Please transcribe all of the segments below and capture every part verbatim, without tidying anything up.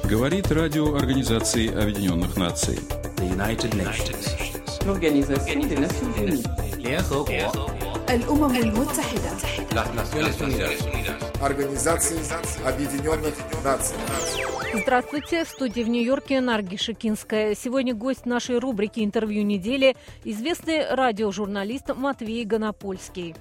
Говорит радио Организации Объединенных Наций. United Nations. L'Organisation des Nations Unies. الأمم المتحدة. Организация Объединенных Наций. Здравствуйте, в студии в Нью-Йорке Нарги Шикинская. Сегодня гость нашей рубрики «Интервью недели» – известный радиожурналист Матвей Гонопольский.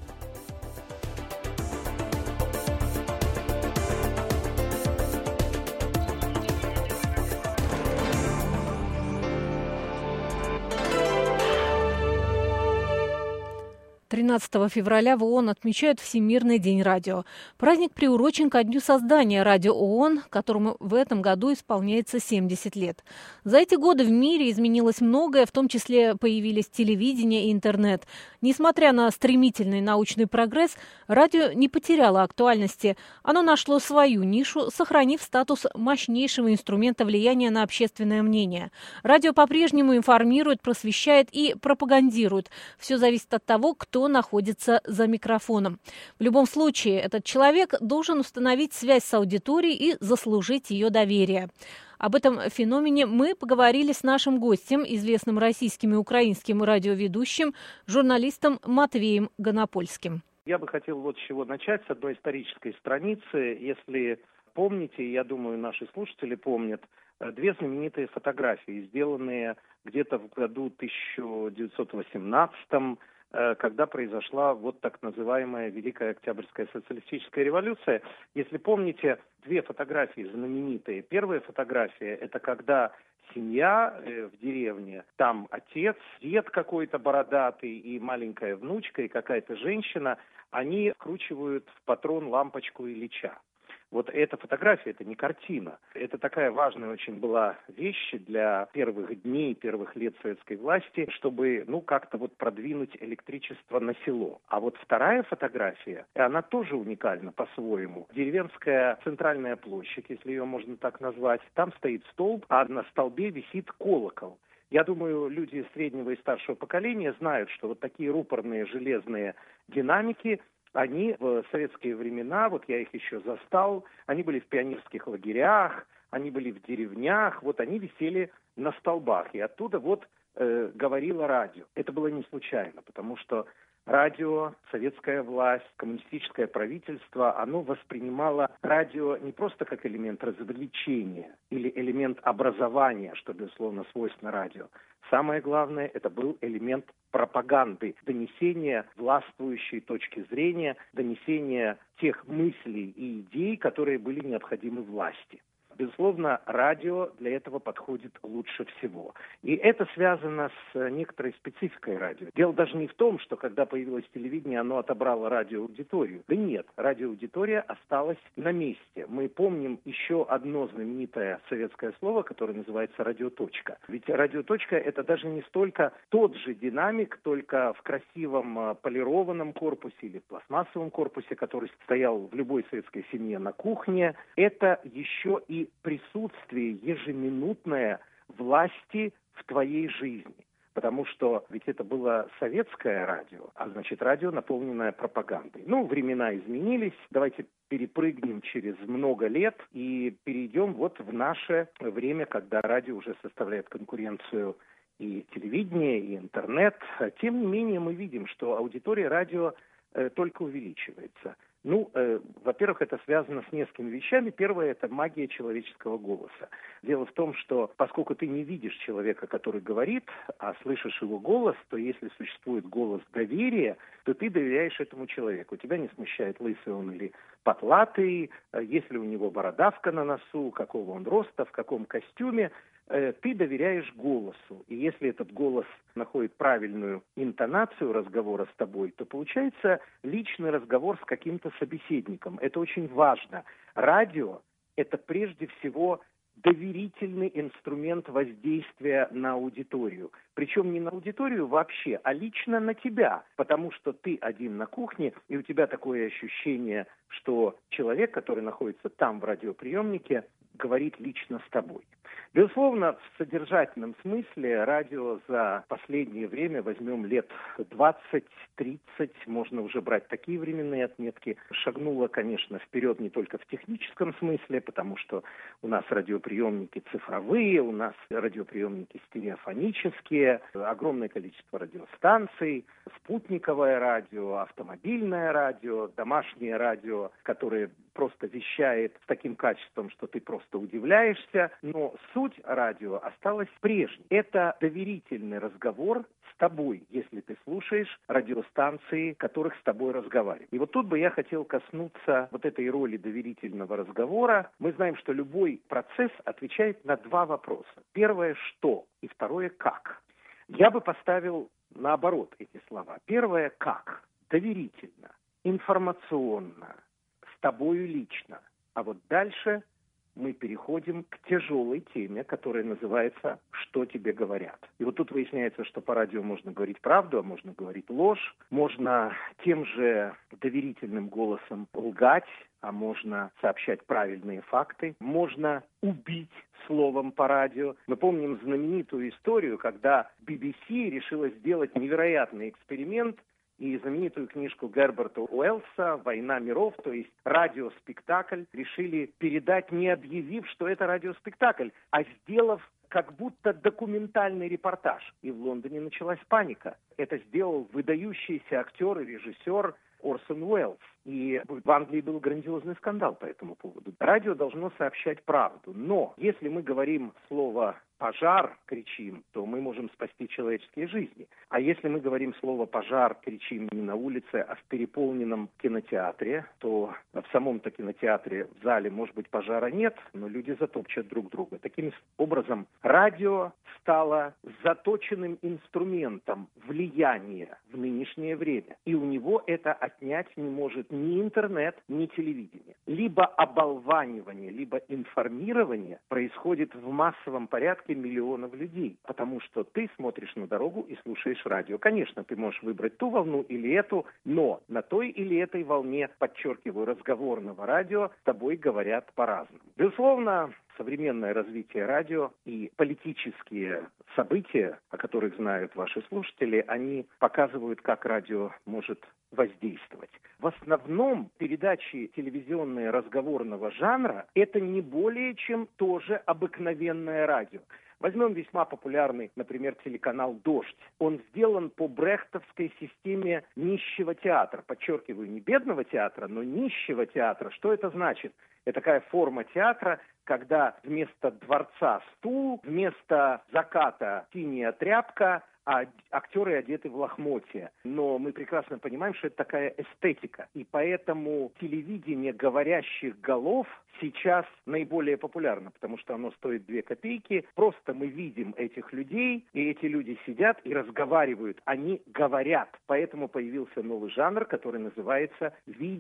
тринадцатого февраля в ООН отмечают Всемирный день радио. Праздник приурочен ко дню создания Радио ООН, которому в этом году исполняется семьдесят лет. За эти годы в мире изменилось многое, в том числе появились телевидение и интернет. Несмотря на стремительный научный прогресс, радио не потеряло актуальности. Оно нашло свою нишу, сохранив статус мощнейшего инструмента влияния на общественное мнение. Радио по-прежнему информирует, просвещает и пропагандирует. Все зависит от того, кто находится за микрофоном. В любом случае, этот человек должен установить связь с аудиторией и заслужить ее доверие. Об этом феномене мы поговорили с нашим гостем, известным российским и украинским радиоведущим, журналистом Матвеем Гонопольским. Я бы хотел вот с чего начать, с одной исторической страницы. Если помните, я думаю, наши слушатели помнят, две знаменитые фотографии, сделанные где-то в году тысяча девятьсот восемнадцатом, когда произошла вот так называемая Великая Октябрьская социалистическая революция. Если помните, две фотографии знаменитые. Первая фотография – это когда семья в деревне, там отец, дед какой-то бородатый и маленькая внучка, и какая-то женщина, они вкручивают в патрон лампочку Ильича. Вот эта фотография, это не картина. Это такая важная очень была вещь для первых дней, первых лет советской власти, чтобы, ну, как-то вот продвинуть электричество на село. А вот вторая фотография, и она тоже уникальна по-своему. Деревенская центральная площадь, если ее можно так назвать, там стоит столб, а на столбе висит колокол. Я думаю, люди среднего и старшего поколения знают, что вот такие рупорные железные динамики, они в советские времена, вот я их еще застал, они были в пионерских лагерях, они были в деревнях, вот они висели на столбах, и оттуда вот э, говорило радио. Это было не случайно, потому что радио, советская власть, коммунистическое правительство, оно воспринимало радио не просто как элемент развлечения или элемент образования, что, безусловно, свойственно радио. Самое главное, это был элемент пропаганды, донесения властвующей точки зрения, донесения тех мыслей и идей, которые были необходимы власти. Безусловно, радио для этого подходит лучше всего. И это связано с некоторой спецификой радио. Дело даже не в том, что когда появилось телевидение, оно отобрало радиоаудиторию. Да нет, радиоаудитория осталась на месте. Мы помним еще одно знаменитое советское слово, которое называется радиоточка. Ведь радиоточка – это даже не столько тот же динамик, только в красивом полированном корпусе или в пластмассовом корпусе, который стоял в любой советской семье на кухне. Это еще и присутствие ежеминутное власти в твоей жизни. Потому что ведь это было советское радио, а значит радио, наполненное пропагандой. Ну, времена изменились, давайте перепрыгнем через много лет и перейдем вот в наше время, когда радио уже составляет конкуренцию и телевидение, и интернет. Тем не менее мы видим, что аудитория радио э, только увеличивается. Ну, э, во-первых, это связано с несколькими вещами. Первое – это магия человеческого голоса. Дело в том, что поскольку ты не видишь человека, который говорит, а слышишь его голос, то если существует голос доверия, то ты доверяешь этому человеку. Тебя не смущает, лысый он или потлатый, есть ли у него бородавка на носу, какого он роста, в каком костюме. Ты доверяешь голосу. И если этот голос находит правильную интонацию разговора с тобой, то получается личный разговор с каким-то собеседником. Это очень важно. Радио – это прежде всего доверительный инструмент воздействия на аудиторию. Причем не на аудиторию вообще, а лично на тебя, потому что ты один на кухне, и у тебя такое ощущение, что человек, который находится там в радиоприемнике, говорит лично с тобой. Безусловно, в содержательном смысле радио за последнее время, возьмем лет двадцать-тридцать, можно уже брать такие временные отметки, шагнуло, конечно, вперед не только в техническом смысле, потому что у нас радиоприемники цифровые, у нас радиоприемники стереофонические, огромное количество радиостанций, спутниковое радио, автомобильное радио, домашнее радио, которое просто вещает с таким качеством, что ты просто удивляешься, но суть радио осталась прежней. Это доверительный разговор с тобой, если ты слушаешь радиостанции, которых с тобой разговаривают. И вот тут бы я хотел коснуться вот этой роли доверительного разговора. Мы знаем, что любой процесс отвечает на два вопроса. Первое – что? И второе – как? Я бы поставил наоборот эти слова. Первое – как? Доверительно, информационно, с тобою лично. А вот дальше мы переходим к тяжелой теме, которая называется «Что тебе говорят?». И вот тут выясняется, что по радио можно говорить правду, а можно говорить ложь, можно тем же доверительным голосом лгать, а можно сообщать правильные факты, можно убить словом по радио. Мы помним знаменитую историю, когда би би си решила сделать невероятный эксперимент, и знаменитую книжку Герберта Уэллса «Война миров», то есть радиоспектакль, решили передать, не объявив, что это радиоспектакль, а сделав как будто документальный репортаж. И в Лондоне началась паника. Это сделал выдающийся актер и режиссер Орсон Уэллс. И в Англии был грандиозный скандал по этому поводу. Радио должно сообщать правду. Но если мы говорим слово «пожар», кричим, то мы можем спасти человеческие жизни. А если мы говорим слово «пожар», кричим не на улице, а в переполненном кинотеатре, то в самом-то кинотеатре, в зале, может быть, пожара нет, но люди затопчат друг друга. Таким образом, радио стало заточенным инструментом влияния в нынешнее время. И у него это отнять не может ни интернет, ни телевидение. Либо оболванивание, либо информирование происходит в массовом порядке миллионов людей, потому что ты смотришь на дорогу и слушаешь радио. Конечно, ты можешь выбрать ту волну или эту, но на той или этой волне, подчеркиваю, разговорного радио, с тобой говорят по-разному. Безусловно, современное развитие радио и политические события, о которых знают ваши слушатели, они показывают, как радио может воздействовать. В основном передачи телевизионные разговорного жанра – это не более чем тоже обыкновенное радио. Возьмем весьма популярный, например, телеканал «Дождь». Он сделан по брехтовской системе нищего театра. Подчеркиваю, не бедного театра, но нищего театра. Что это значит? Это такая форма театра, когда вместо дворца стул, вместо заката синяя тряпка, а актеры одеты в лохмотья. Но мы прекрасно понимаем, что это такая эстетика. И поэтому телевидение говорящих голов сейчас наиболее популярно, потому что оно стоит две копейки. Просто мы видим этих людей, и эти люди сидят и разговаривают. Они говорят. Поэтому появился новый жанр, который называется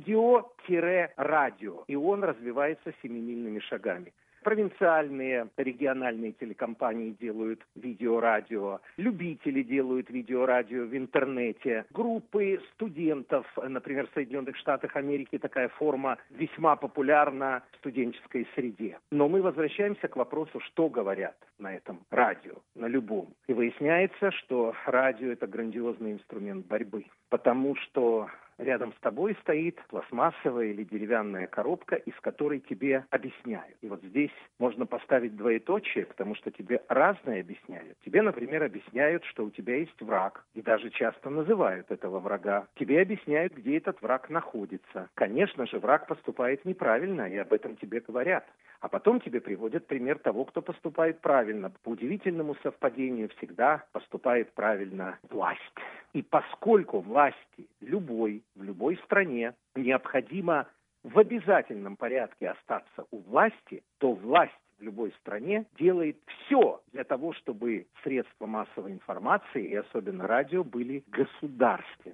видео-радио. И он развивается семимильными шагами. Провинциальные, региональные телекомпании делают видеорадио, любители делают видеорадио в интернете, группы студентов, например, в Соединенных Штатах Америки такая форма весьма популярна в студенческой среде. Но мы возвращаемся к вопросу, что говорят на этом радио, на любом. И выясняется, что радио – это грандиозный инструмент борьбы, потому что рядом с тобой стоит пластмассовая или деревянная коробка, из которой тебе объясняют. И вот здесь можно поставить двоеточие, потому что тебе разное объясняют. Тебе, например, объясняют, что у тебя есть враг, и даже часто называют этого врага. Тебе объясняют, где этот враг находится. Конечно же, враг поступает неправильно, и об этом тебе говорят. А потом тебе приводят пример того, кто поступает правильно. По удивительному совпадению всегда поступает правильно власть. И поскольку власти любой, в любой стране необходимо в обязательном порядке остаться у власти, то власть в любой стране делает все для того, чтобы средства массовой информации, и особенно радио, были государственными.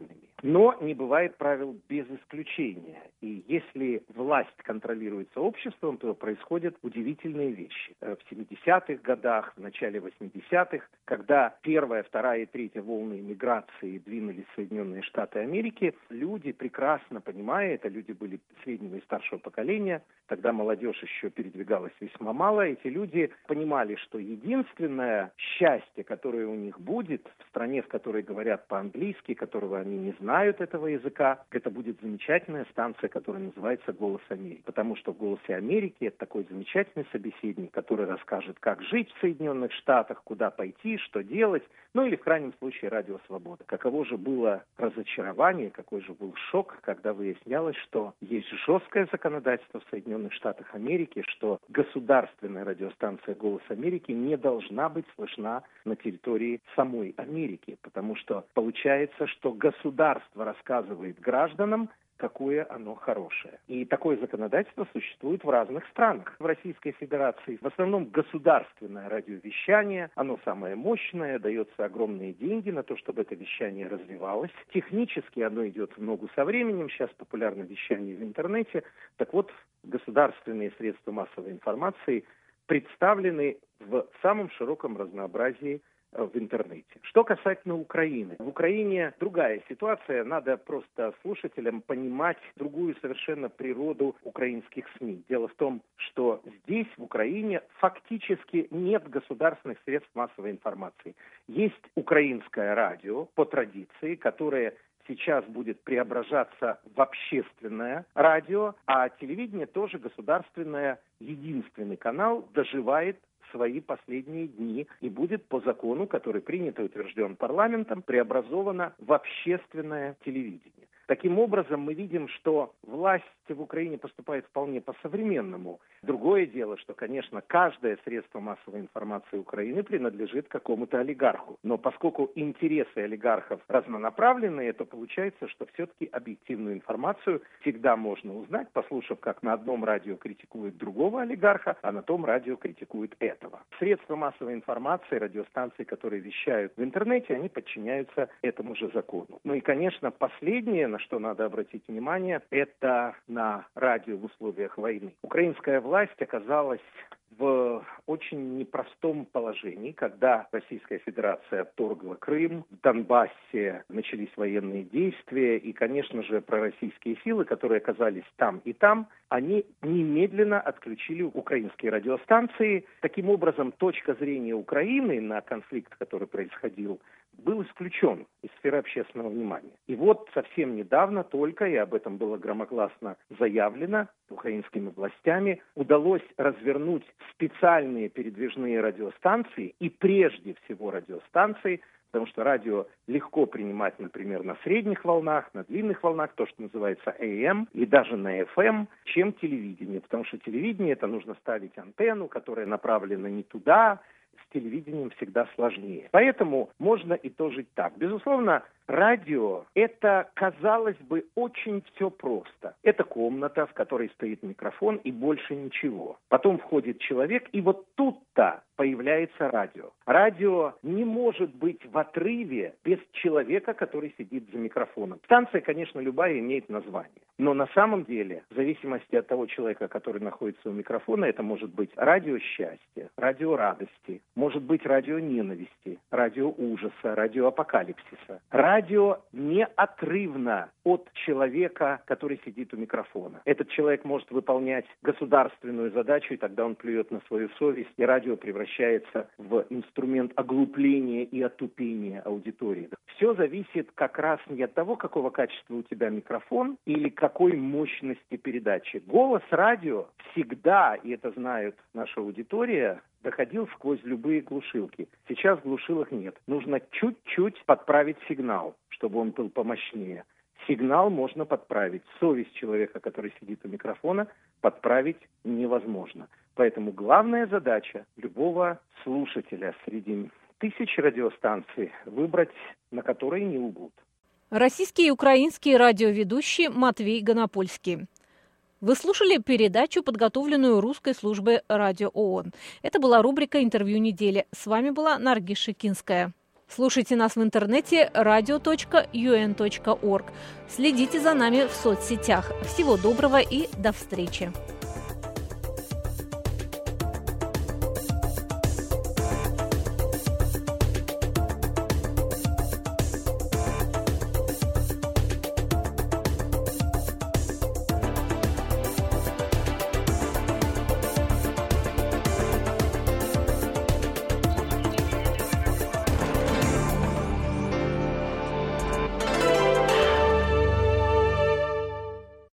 Но не бывает правил без исключения. И если власть контролируется обществом, то происходят удивительные вещи. В семидесятых годах, в начале восьмидесятых, когда первая, вторая и третья волны иммиграции двинулись в Соединенные Штаты Америки, люди, прекрасно понимая, это люди были среднего и старшего поколения, тогда молодежь еще передвигалась весьма мало, эти люди понимали, что единственное счастье, которое у них будет в стране, в которой говорят по-английски, которого они не знают этого языка, это будет замечательная станция, которая называется «Голос Америки». Потому что в «Голосе Америки» это такой замечательный собеседник, который расскажет, как жить в Соединенных Штатах, куда пойти, что делать, ну или в крайнем случае «Радио Свобода». Каково же было разочарование, какой же был шок, когда выяснялось, что есть жесткое законодательство в Соединенных Штатах Америки, что государственная радиостанция «Голос Америки» не должна быть слышна на территории самой Америки, потому что получается, что государство рассказывает гражданам, какое оно хорошее. И такое законодательство существует в разных странах. В Российской Федерации в основном государственное радиовещание, оно самое мощное, дается огромные деньги на то, чтобы это вещание развивалось. Технически оно идет в ногу со временем, сейчас популярно вещание в интернете. Так вот, государственные средства массовой информации представлены в самом широком разнообразии в интернете. Что касательно Украины. В Украине другая ситуация. Надо просто слушателям понимать другую совершенно природу украинских СМИ. Дело в том, что здесь, в Украине, фактически нет государственных средств массовой информации. Есть украинское радио по традиции, которое сейчас будет преображаться в общественное радио, а телевидение тоже государственное, единственный канал, доживает свои последние дни и будет по закону, который принят и утвержден парламентом, преобразовано в общественное телевидение. Таким образом, мы видим, что власть в Украине поступает вполне по-современному. Другое дело, что, конечно, каждое средство массовой информации Украины принадлежит какому-то олигарху. Но поскольку интересы олигархов разнонаправленные, то получается, что все-таки объективную информацию всегда можно узнать, послушав, как на одном радио критикуют другого олигарха, а на том радио критикуют этого. Средства массовой информации, радиостанции, которые вещают в интернете, они подчиняются этому же закону. Ну и, конечно, последнее, на что надо обратить внимание, это на радио в условиях войны. Украинская власть оказалась в очень непростом положении, когда Российская Федерация отторгла Крым, в Донбассе начались военные действия, и, конечно же, пророссийские силы, которые оказались там и там, они немедленно отключили украинские радиостанции. Таким образом, точка зрения Украины на конфликт, который происходил, был исключен из сферы общественного внимания. И вот совсем недавно только, и об этом было громогласно заявлено украинскими властями, удалось развернуть специальные передвижные радиостанции, и прежде всего радиостанции, потому что радио легко принимать, например, на средних волнах, на длинных волнах, то, что называется эй эм, и даже на эф эм, чем телевидение. Потому что телевидение, это нужно ставить антенну, которая направлена не туда, с телевидением всегда сложнее. Поэтому можно и то жить так. Безусловно, радио – это, казалось бы, очень все просто. Это комната, в которой стоит микрофон, и больше ничего. Потом входит человек, и вот тут-то появляется радио. Радио не может быть в отрыве без человека, который сидит за микрофоном. Станция, конечно, любая имеет название. Но на самом деле, в зависимости от того человека, который находится у микрофона, это может быть радио счастья, радио радости, может быть радио ненависти, радио ужаса, радио апокалипсиса. Радио неотрывно от человека, который сидит у микрофона. Этот человек может выполнять государственную задачу, и тогда он плюет на свою совесть, и радио превращается в инструмент оглупления и отупения аудитории. Все зависит как раз не от того, какого качества у тебя микрофон или какой мощности передачи. Голос радио всегда, и это знает наша аудитория, доходил сквозь любые глушилки. Сейчас глушилок нет. Нужно чуть-чуть подправить сигнал, чтобы он был помощнее. Сигнал можно подправить. Совесть человека, который сидит у микрофона, подправить невозможно. Поэтому главная задача любого слушателя среди тысяч радиостанций выбрать, на которые не лгут. Российский и украинский радиоведущий Матвей Гонопольский. Вы слушали передачу, подготовленную русской службой Радио ООН. Это была рубрика «Интервью недели». С вами была Наргиз Шикинская. Слушайте нас в интернете радио точка ю эн точка орг. Следите за нами в соцсетях. Всего доброго и до встречи!